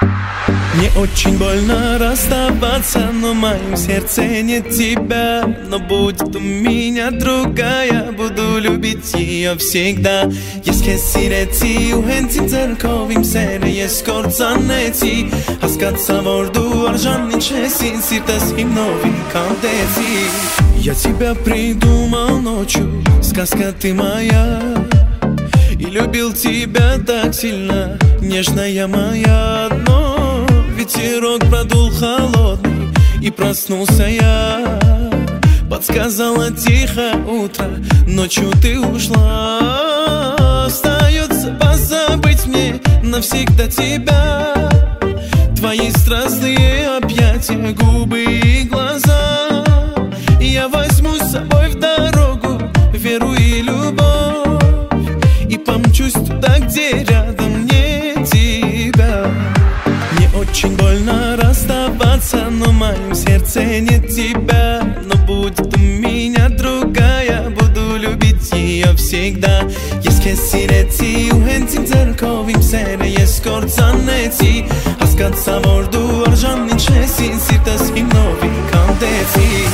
Мне очень больно расставаться, но в моем сердце нет тебя. Но будет у меня другая, буду любить ее всегда. Если сирети угентим церковим серые скорцанети, аскаться ворду аржанни чеси, сиртас им нови кандети. Я тебя придумал ночью, сказка ты моя. И любил тебя так сильно, нежная моя. Но ветерок продул холодный, и проснулся я. Подсказала тихо утро, ночью ты ушла. Остается позабыть мне навсегда тебя. Твои страстные объятия, губы и глаза. Я возьму с собой в дорогу веру и любовь, и помчусь туда, где рядом нет тебя. Мне очень больно расставаться, но в моем сердце нет тебя. Но будет у меня другая, буду любить ее всегда. Если сирети угентим церковим серые скорцанети, аскаться ворду аржанни чеси, сиртас им нови кандети.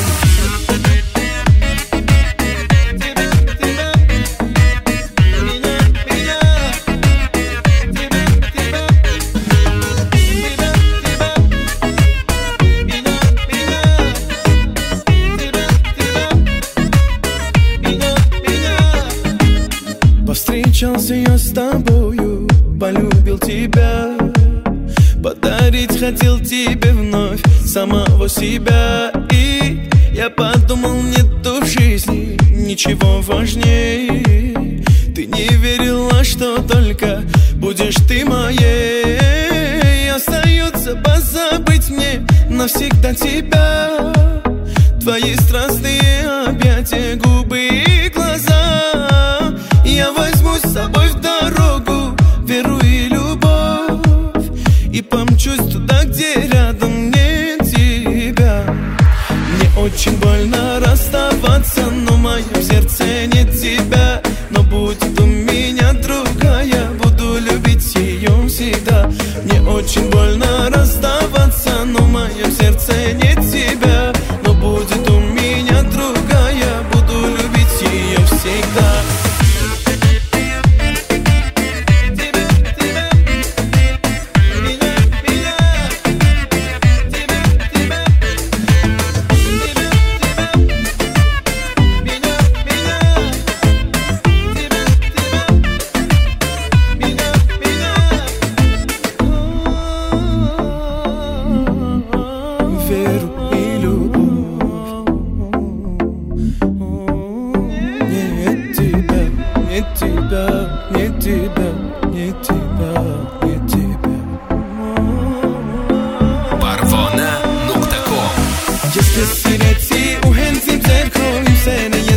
Повстречался я с тобою, полюбил тебя. Подарить хотел тебе вновь самого себя. И я подумал, нету в жизни ничего важнее. Ты не верила, что только будешь ты моей. Остается позабыть мне навсегда тебя. Твои страстные объятия, губы и глаза. Я возьму с собой в дорогу веру и любовь, и помчусь туда, где рядом нет тебя. Мне очень больно расставаться, но в моем сердце нет тебя. Но будет у меня другая, буду любить ее всегда. Мне очень больно расставаться, но в моем сердце нет тебя. Но будет у меня другая, буду любить ее всегда. Parvona.com. Если сирети угентим церковим серые